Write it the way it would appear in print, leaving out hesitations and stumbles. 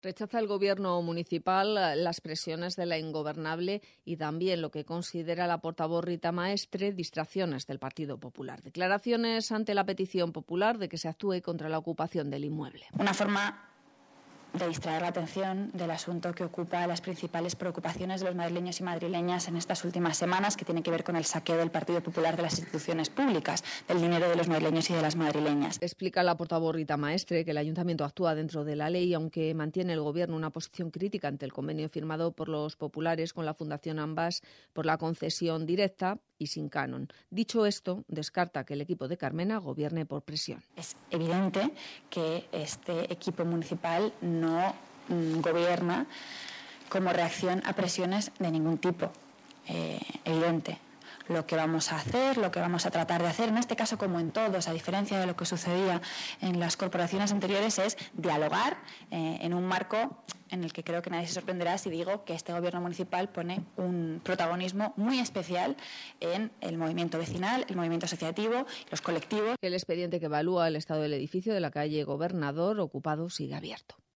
Rechaza el gobierno municipal las presiones de la ingobernable y también lo que considera la portavoz Rita Maestre distracciones del Partido Popular. Declaraciones ante la petición popular de que se actúe contra la ocupación del inmueble. Una forma de distraer la atención del asunto que ocupa las principales preocupaciones de los madrileños y madrileñas en estas últimas semanas, que tiene que ver con el saqueo del Partido Popular de las instituciones públicas, del dinero de los madrileños y de las madrileñas. Explica la portavoz Rita Maestre que el Ayuntamiento actúa dentro de la ley, aunque mantiene el Gobierno una posición crítica ante el convenio firmado por los populares con la Fundación Ambas por la concesión directa y sin canon. Dicho esto, descarta que el equipo de Carmena gobierne por presión. Es evidente que este equipo municipal no gobierna como reacción a presiones de ningún tipo. Evidente. Lo que vamos a hacer, lo que vamos a tratar de hacer, en este caso como en todos, a diferencia de lo que sucedía en las corporaciones anteriores, es dialogar en un marco en el que creo que nadie se sorprenderá si digo que este gobierno municipal pone un protagonismo muy especial en el movimiento vecinal, el movimiento asociativo, los colectivos. El expediente que evalúa el estado del edificio de la calle Gobernador ocupado sigue abierto.